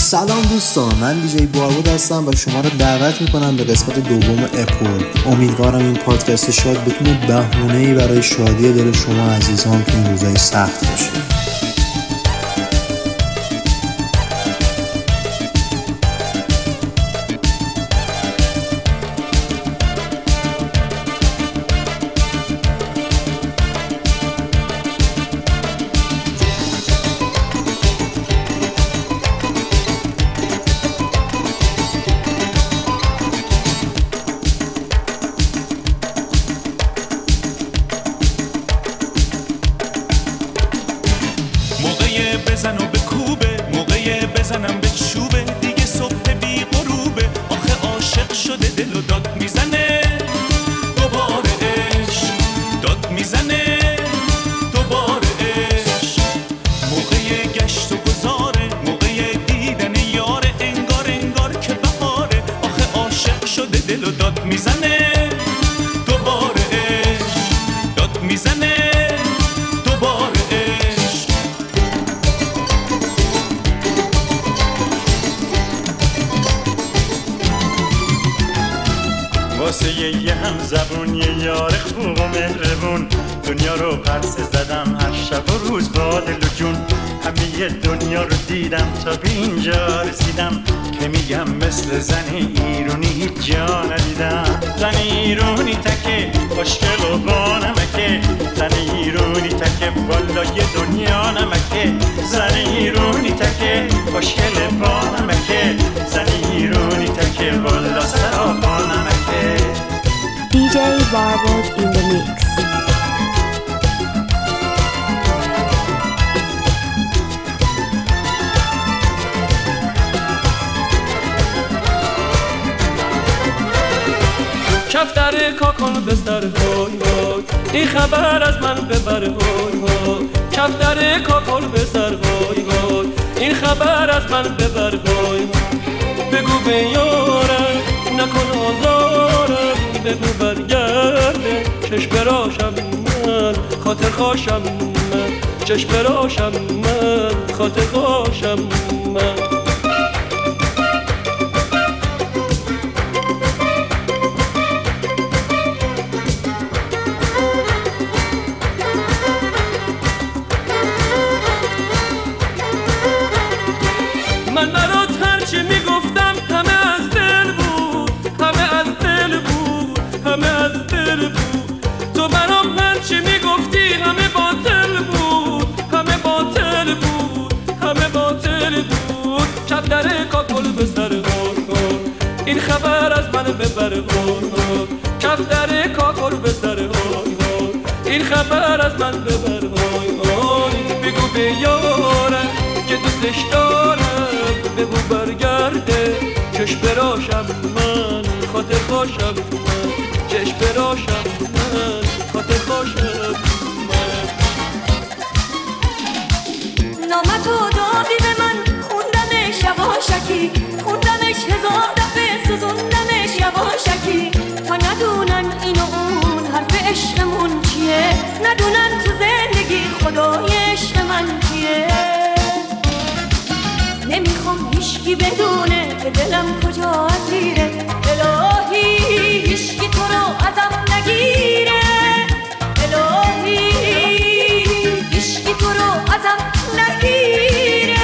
سلام دوستان، من دیجی باربود هستم و شما رو دعوت میکنم به قسمت دوم اپول. امیدوارم این پادکست شاد بتونه بهونه‌ای برای شادی دل شما عزیزان تو این روزای سخت باشه. بزن و بکوبه، موقع بزنم به چوبه، دیگه صبح بی غروبه، آخه عاشق شده دل و داد میزنه دوباره عشق، داد میزنه دوباره عشق، موقع گشت و گذاره، موقع دیدن یاره، انگار که بهاره، آخه عاشق شده دل و داد میزنه دوباره عشق، داد میزنه دوباره عشق. واسه یه هم زبون، یه یار خوب و مهربون، دنیا رو پرسه زدم هر شب و روز با دل و جون، همه دنیا رو دیدم تا به اینجا رسیدم که میگم مثل زن ایرونی هیچ جا ندیدم. زن ایرونی تکه خوشگل و با نمکه، زن ایرونی تکه بالای دنیا نمکه، زن ایرونی تکه خوشگل با نمکه، زن ایرونی تکه بالا سرا با نمکه. DJ Barbod in the mix. کفتر کاکل بستر های های، این خبر از من ببر های های. کفتر کاکل بستر های های، این خبر از من ببر های های. بگو به یارم نکن آزارم، بگو برگرده چشم براشم من، خاطر خواشم من، چشم براشم من، خاطر خواشم من. من برات هرچی میگفتم همه از دل بود، همه از دل بود، همه از دل بود. تو برام هرچی میگفتی همه باطل بود، همه باطل بود، همه باطل بود. کفتر کاکل به سر غار، این خبر از من ببر غار. کفتر کاکل به سر غار، این خبر از من ببر غار. بگو به یارم که دوستش دارم، بگو برگرده چشم براشم من، خاطر خواشم من، چشم براشم من، خاطر خواشم من. نامتو دادی به من، خوندمش یواشکی، خوندمش هزار دفعه، سوزوندمش یواشکی. تا ندونن این و اون حرف عشقمون چیه، ندونن تو زندگی خدای عشق من کیه. نمیخوام هیچکی بدونه که دلم کجا اسیره، الهی هیچکی تو رو ازم نگیره، الهی هیچکی تو رو ازم نگیره.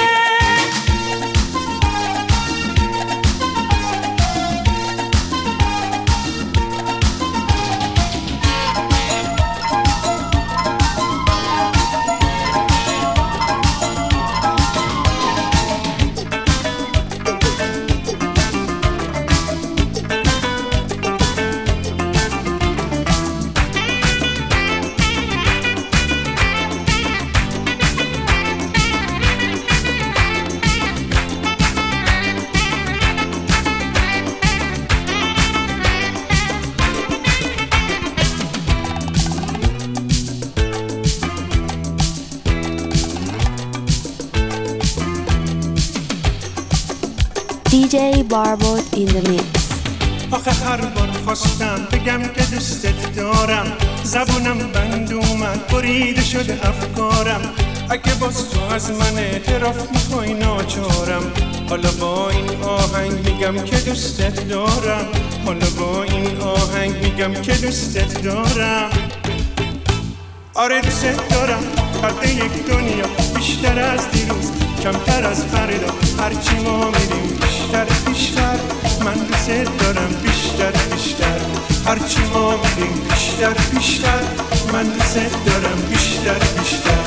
DJ Barbod in the mix. آخه هر بار خواستم بگم که دوستت دارم، زبونم بند اومد بریده شده افکارم. اگه باز تو از من اعتراف میخوای ناچارم، حالا با این آهنگ میگم که دوستت دارم، حالا با این آهنگ میگم که دوستت دارم. آره دوستت دارم، فرد یک دنیا، بیشتر از دیروز، کمتر از فردا، هرچی ما میریم بیشتر بیشتر. من دوستت دارم بیشتر بیشتر، هرچی ما میریم بیشتر بیشتر. من دوستت دارم بیشتر بیشتر.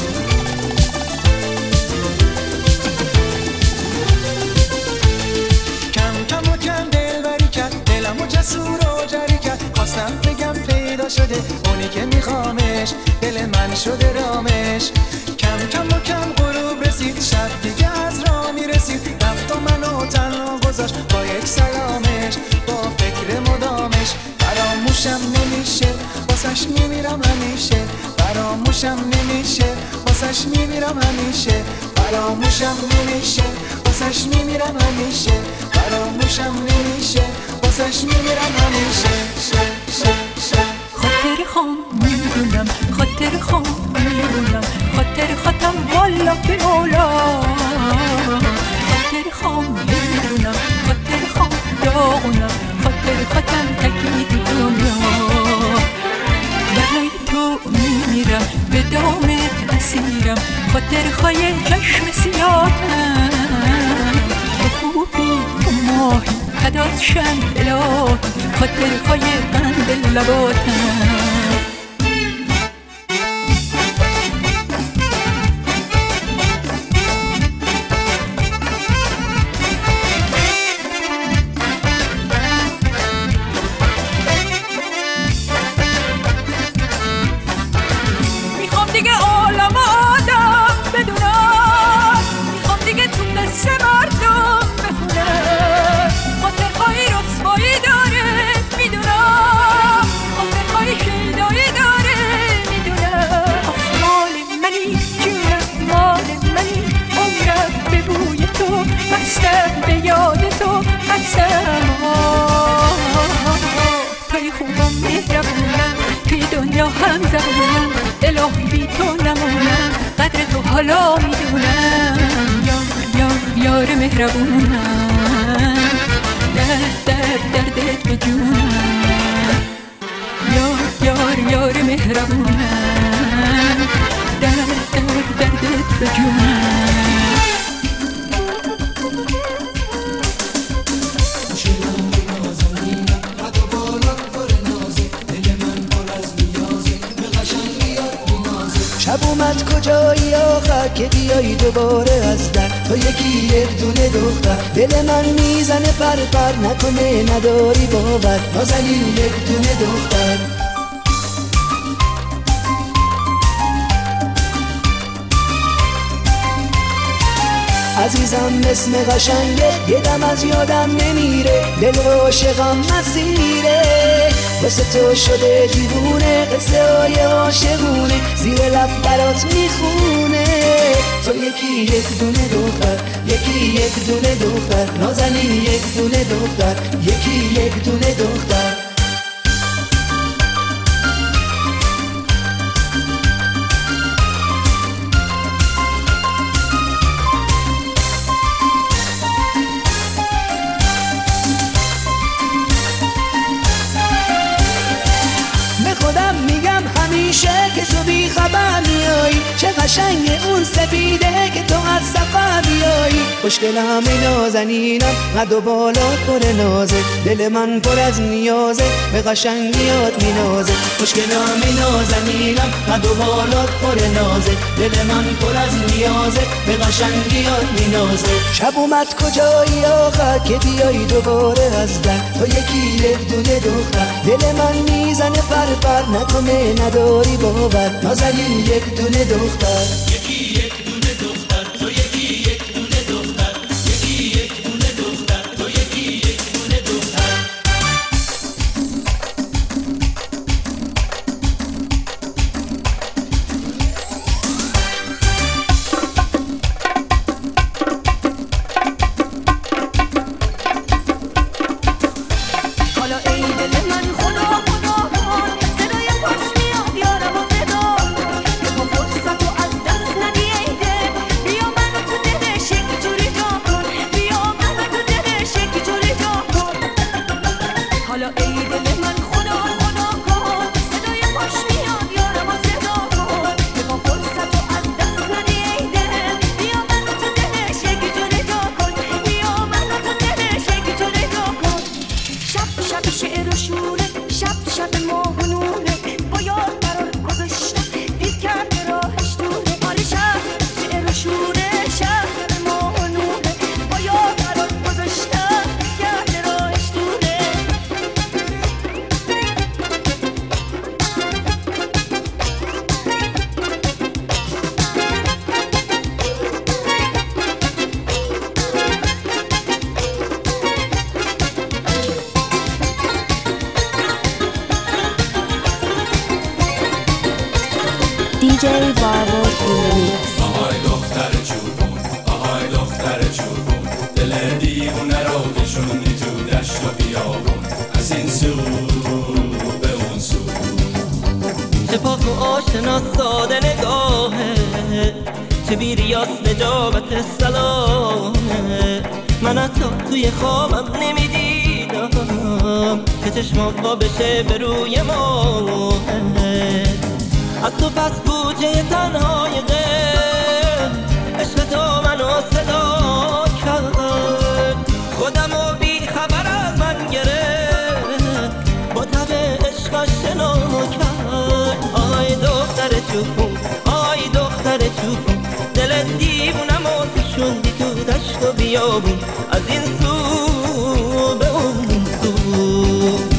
جسور و جری کرد، خواستم بگم پیدا شده اونی که میخوامش، دل من شده رامش. کم کم و کم غروب رسید، شب دیگه از راه میرسید، رفت و منو تنها گذاشت با یک سلامش، با فکر مدامش. فراموشم نمیشه واسش میمیرم همیشه، فراموشم نمیشه واسش میمیرم همیشه، فراموشم نمیشه واسش میمیرم همیشه، فراموشم نمیشه واسش میمیرم همیشه. خاطر خام میدونم، خاطر خام میدونم، خاطر خاطم والا به مولا. خاطر خام میدونم، خاطر خام داغونم، خاطر خاطم تکید دنیا. برای تو میمیرم، به دامت اسیرم، خاطر خای چشم سیاهم. تو خوبی تو ماهی فدات شم الهی، خاطر خای قند لباتم. میخوام دیگه عالم آدم بدونم، میخوام دیگه تو قصه مردم بخونم. خاطرهای رسوایی داره میدونم، خاطرهای شیدایی داره میدونم. مال منی جونم، مال منی عمرم، به بوی تو مستم، به یاد تو مستم. توی خوبم مهربونم، توی دنیا هم زبونم، الهی بی تو نمونم، قدر تو حالا میدونم. یار مهربونم، دردت به جونم. یار مهربونم، دردت به جونم. شب اومد کجایی آخر که بیایی دوباره از در، تو یکی یک دونه دختر، دل من میزنه پر پر، نکنه نداری باور، نازنین یک دونه دختر. عزیزم اسم قشنگه، یه دم از یادم نمیره، دل عاشقم مسیره، واسه تو شده دیوونه، قصه های عاشقونه زیر لب برات میخونه. تو یکی یک دونه دختر، یکی یک دونه دختر، نازنین یک دونه دختر، یکی یک دونه دختر. که تو بی خبر میایی، چه قشنگ اون سپیده که تو از سفر بیایی. خوشگلم نازنینم، قد و بالات پر نازه، دل من پر از نیازه، به قشنگیات مینازه. خوشگلم نازنینم، قد و بالات پر نازه، دل من پر از نیازه، به قشنگیات مینازه. شب اومد کجایی آخر که بیایی دوباره از در، تو یکی یک دونه دختر، دل من میزنه پر پر، نکنه نداری باور، نازنین یک دونه دختر. یکی یک دونه دختر، تو یکی یک دونه دختر، یکی یک دونه دختر، تو یکی یک دونه دختر. حالا ای دل من خدا خدا کن، صدای پاش میاد یارم و صدا، که تو فرصت و از دست DJ Barbot in the mix. آهای دختر چوبون، آهای دختر چوبون، دل دیوونه رو کشوندی تو دشت و بیابون، از این سو به اون سو. چه پاک و آشنا ساده نگاهه، چه بیریاس نجابت سلامه. من حتی توی خوابم نمیدیدم که چشمام با بشه به روی ماهه. از تو پس بوجه تنهای غم، عشق تو منو صدا کرد، خودم و بی خبر از من گرفت، با تب عشقش شنا کرد. آی دختر چوبون، آی دختر چوبون، دل دیوونم و کشوندی تو دشت و بیابون، از این سو به اون سو.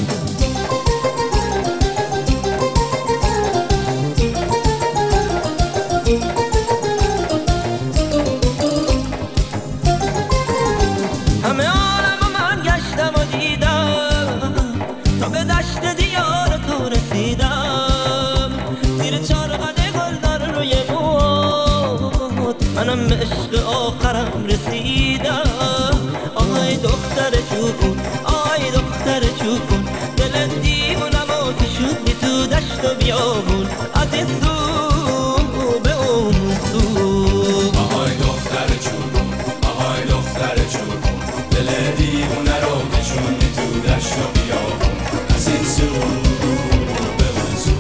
همه عالم من گشتم و دیدم تا به دشت دیار تو رسیدم، زیر چارقد گلدار روی موت منم به عشق آخرم رسیدم. آی دختر چوبون، آی دختر چوبون، دل دیوونم و کشوندی تو دشت و بیابون، از این سو به اون سو. آهای دختر چوبون، آهای دختر چوبون، دل دیوونه رو کشوندی تو دشت و بیابون، از این سو به اون سو.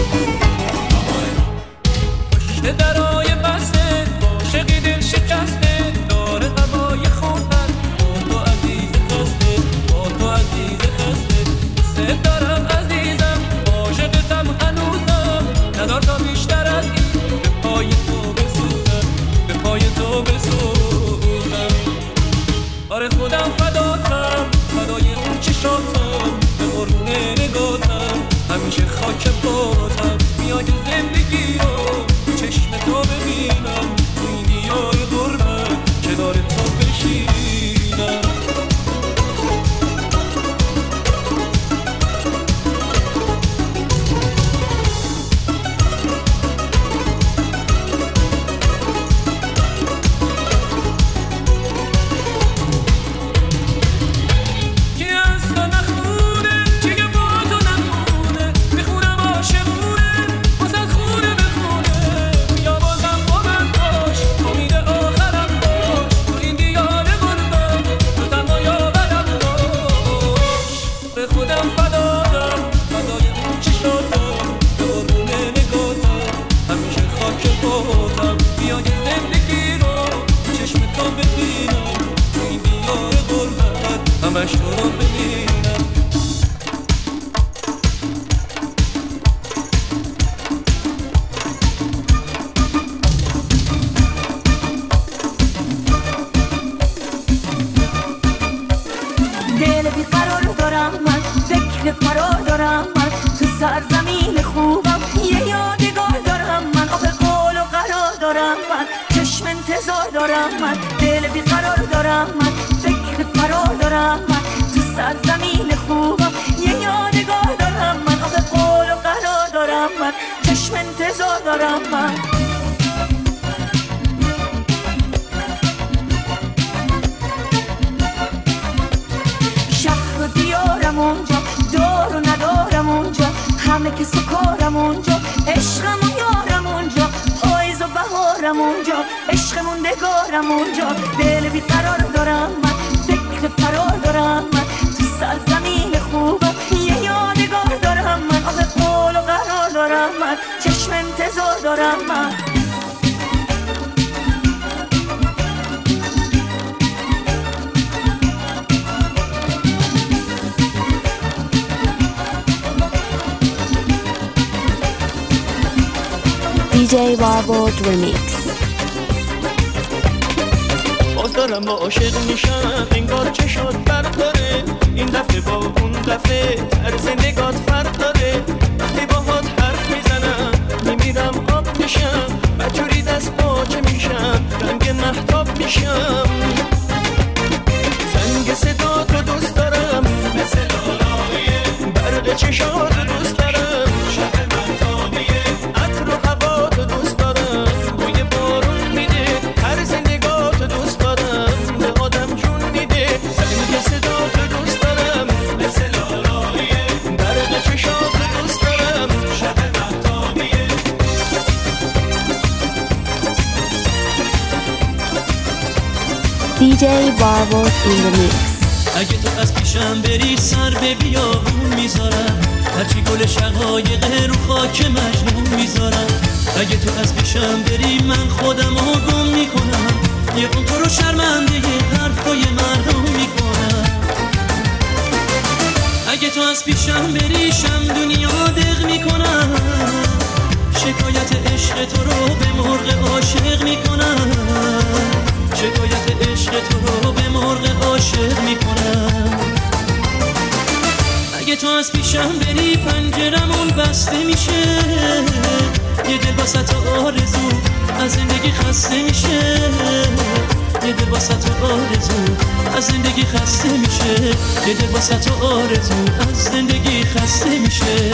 پشت درای بسته عاشقی دل شکسته، داره هوای خوبت با تو عزیز خسته، با تو عزیز خسته. دوست دارم عزیزم، عاشقتم هنوزم، ندار تا بیشتر از این به پای تو بسوزم، به پای تو بسوزم. آره خودم فداتم، فدای اون چشاتم، به قربون نگاتم، همیشه خاک پاتم. میای زندگی رو چشم تو ببینم، تو این دیار غربت کنار تو بشینم. همش تو رو ببینم. دل بیقرار دارم من، فکر فرار دارم من، تو سرزمین خوبم یه یادگار دارم من. آخه قول و قرار دارم من، چشم انتظار دارم من. دل بیقرار دارم من، فکر فرار دارم من، تو سرزمین خوبم یه یادگار دارم من. آخه قول و قرار دارم من، چشم انتظار دارم من. شهر و دیارم اونجا، دار و ندارم اونجا، همه که سکارم اونجا، عشقم و یارم اونجا، پاییز و بهارم اونجا، عشق موندگارم اونجا. دل بیقرار دارم من، فکر فرار دارم من، تو سرزمین خوبم یه یادگار دارم من. آخه قول و قرار دارم من، چشم انتظار دارم من. DJ Barbot Remix. باز دارم با عاشق میشم، انگار چشات برق داره، این دفعه با اون دفعه طرز نگات فرق داره. وقتی باهات حرف میزنم میمیرم آب میشم، بجوری دست باچه میشم، رنگ مهتاب میشم. زنگ صدا تو دوست دارم، مثل لالایه برق چشات دوست دارم، شب مهتابیه عطر و هوا تو DJ Barbaud in the mix. اگه تو از پیشم بری سر به بیابون میذارم، هرچی گل شقایق رو خاک مجنون میذارم. اگه تو از پیشم بری من خودم رو گم میکنم، یه اون تو رو شرمنده حرفای مردم میکنم. اگه تو از پیشم بری شم دنیا دق میکنم، شکایت عشق تو رو به مرغ عاشق میکنم. شکایت عشق تو رو به مرغ عاشق میکنم. اگه تو از پیشم بری پنجرمون بسته میشه، یه دل واسه آرزو از زندگی خسته میشه. یه دل واسه آرزو از زندگی خسته میشه. یه دل واسه آرزو از زندگی خسته میشه.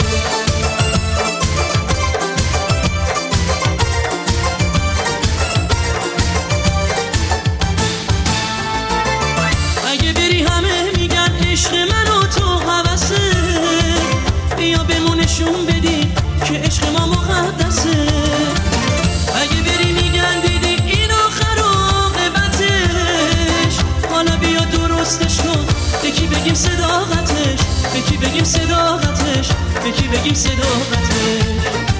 اگه بری همه میگن عشق من و تو هوسه، بیا بمونشون بدی که عشق ما مقدسه. اگه بری میگن دیدی این آخر عاقبتش، حالا بیا درستش کن، یکی بگیم صداقتش، یکی بگیم صداقتش، یکی بگیم صداقتش.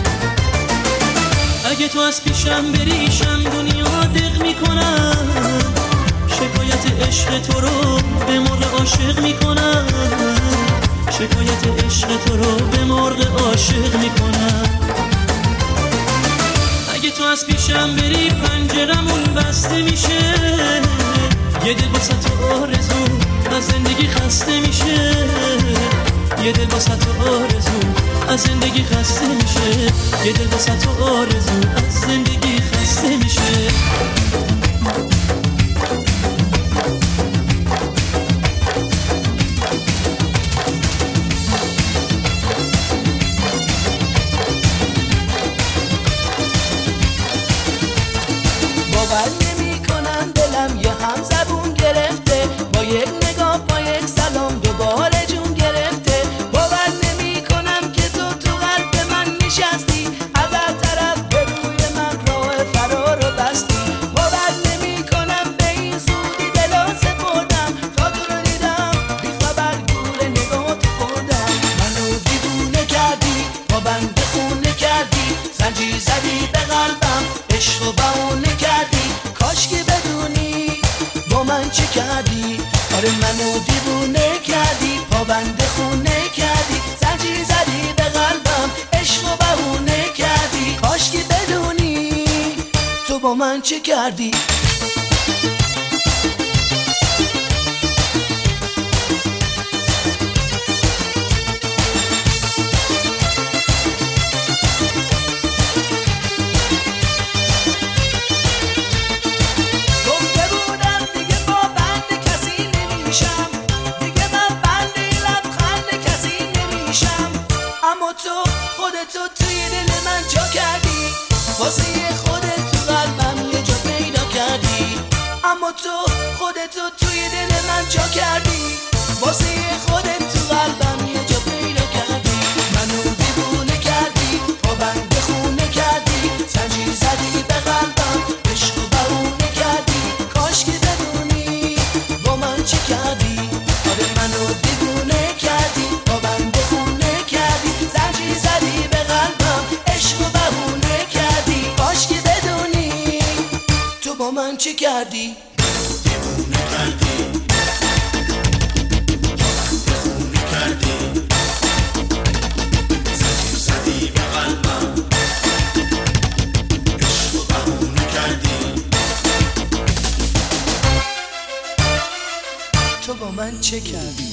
اگه تو از پیشم بری شم دنیا دق میکنم، شکایت عشق تو رو به مرغ عاشق میکنم. شکایت عشق تو رو به مرغ عاشق میکنم. اگه تو از پیشم بری پنجرمون بسته میشه، یه دل واسه تو آرزو از زندگی خسته میشه. یه دل واسه تو آرزو از زندگی خسته میشه. یه دل واسه تو آرزو از زندگی خسته میشه. باور نمی کنم دلم یه هم زبون گرفته، با یک نگاه با یک سلام دوباره جون گرفته. باور نمی کنم که تو قلب من نشستی، از هر طرف به روی من راه فرار رو بستی. باور نمی کنم به این زودی دلا سپردم، تا تو رو دیدم بی خبر گور نگاه خوردم. منو دیوونه کردی، با بنده خونه کردی، زنجیر زدی به قلبم، عشق و بهونه کردی. کاش که بدونی با من چه کردی. آره منو دیوونه کردی، پابند خونه کردی، زنجیر زدی به قلبم، عشق و بهونه کردی. کاش که بدونی تو با من چه کردی. خودتو توی دل من جا کردی، واسه خودت تو قلبم یه جا پیدا کردی. اما تو خودتو توی دل من جا کردی، واسه خودت تو قلبم یه جا پیدا کردی. منو دیوونه کردی، پابند خونه کردی، زنجیر زدی به قلبم، عشق و بهونه کردی. کاش که بدونی با من چه کردی. آره منو دیوونه کردی، پابند خونه کردی، زنجیر زدی به قلبم، عشق و بهونه کردی. کاش که بدونی تو با من چه کردی. دیوونه کردی، خونه کردی، زنجیر زدی به قلبم، عشق و بهونه کردی. تو با من چه کردی.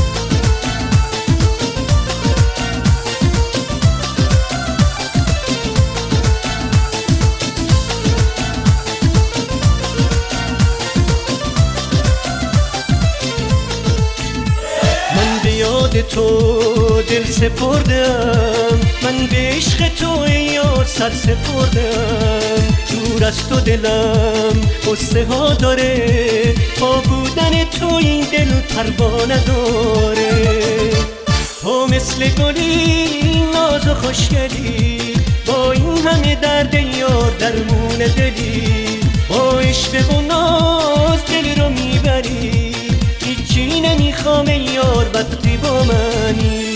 تو دل سپردم، من به عشق تو یار سر سپردم. دور از تو دلم قصه ها داره، با بودن تو این دل پروا نداره. تو مثل گلی ناز و خوشگلی، با این همه درد یار درمون دلی. با عشق و ناز دل رو وقتی با منی.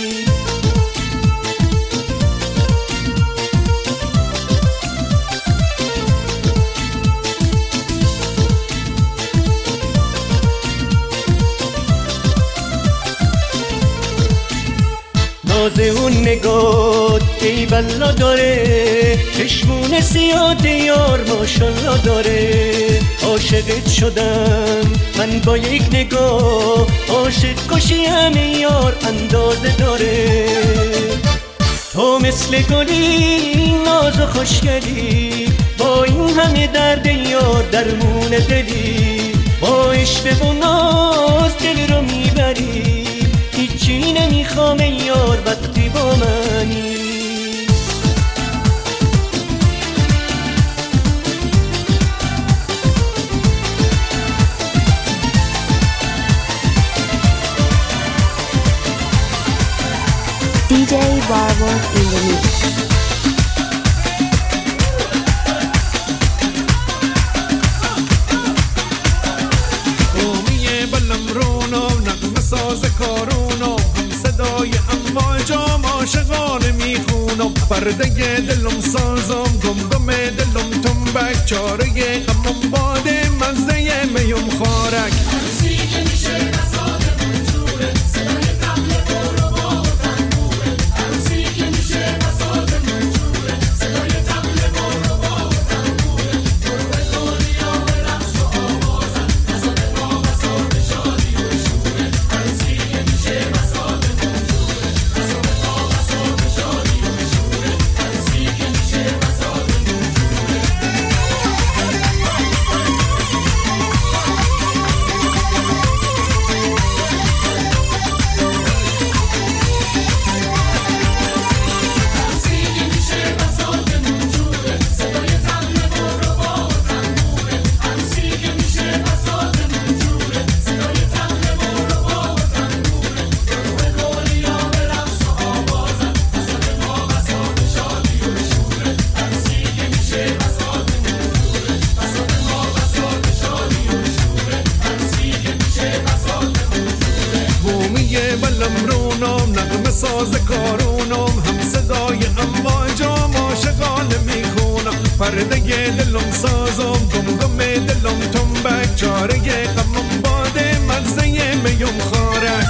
ناز اون نگات ای بلا داره، چشمون سیاه یار ماشالله داره. عاشقت شدم من با یک نگاه، عاشق کشی همه یار اندازه داره. تو مثل گلی ناز و خوشگلی، با این همه درد یار درمون دلی. با عشق و ناز دل رو میبری، هیچی نمیخوام یار وقتی با منی. DJ Barbot in the mix. ساز کارونم هم صدای امواجام عاشقانه میخونم. پرده دلم سازم گم دلم تنبک، چاره غمم باده مزه میم خارک. عروسی که میشه بساط منجوره، صدای طبل برو با تنبوره. عروسی که میشه بساط منجوره، صدای طبل برو با تنبوره. برو به دنیا به رقص و آوازن، بساط ما بساط شادی و شوره. عروسی که میشه بساط منجوره، بساط ما بساط شادی و شوره. عروسی که میشه بساط ساز کارونم هم صدای امواجام عاشقانه میخونم. پرده دلم سازم گم دلم تنبک، چاره غمم باده مزه میم خارک.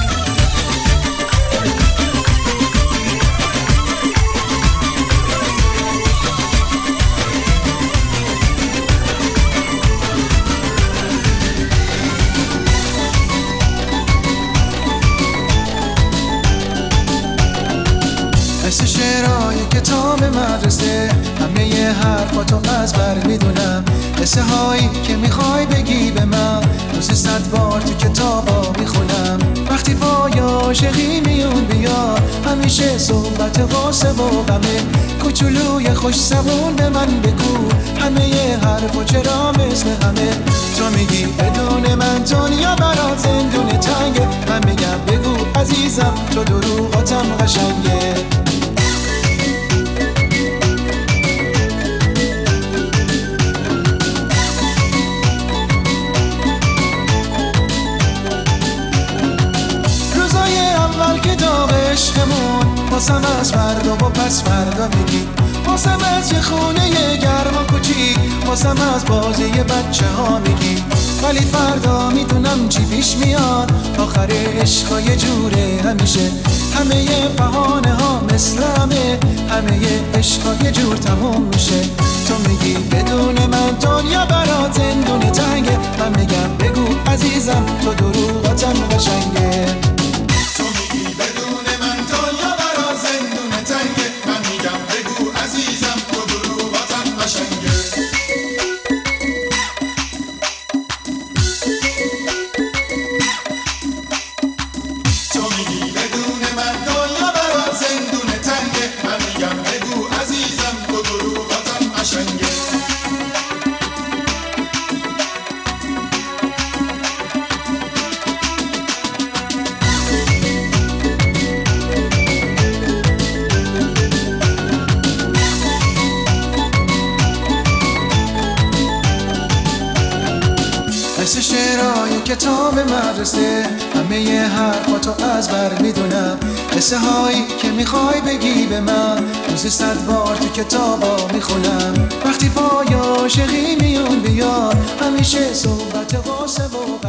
مثل شعرهای کتاب مدرسه، همه ی حرفاتو از بر میدونم. قصه هایی که میخوای بگی به من، روز 100 بار تو کتابا میخونم. وقتی پای عاشقی میون بیا، همیشه صحبت قصه و غمه. کوچولوی خوش زبون به من بگو، همه ی حرفا چرا مثل همه. تو میگی بدون من دنیا برات زندون تنگه، من میگم بگو عزیزم تو دروغاتم قشنگه. واسم از فردا و پس فردا میگی، واسم از یه خونه گرم و کوچیک، واسم از بازی بچه ها میگی. ولی فردا میدونم چی پیش میاد، آخر عشقا یه جوره همیشه. همه ی بهانه ها مثل همه ی عشقا یه جور تموم میشه. تو میگی بدون من دنیا برات زندون تنگه، من میگم بگو عزیزم تو دروغاتم قشنگه. مثل شعرهای کتاب مدرسه، همه ی حرفاتو از بر میدونم، قصه هایی که میخوای بگی به من روزی 100 بار تو کتابا میخونم. وقتی پای عاشقی میون بیاد همیشه صحبت قاسه و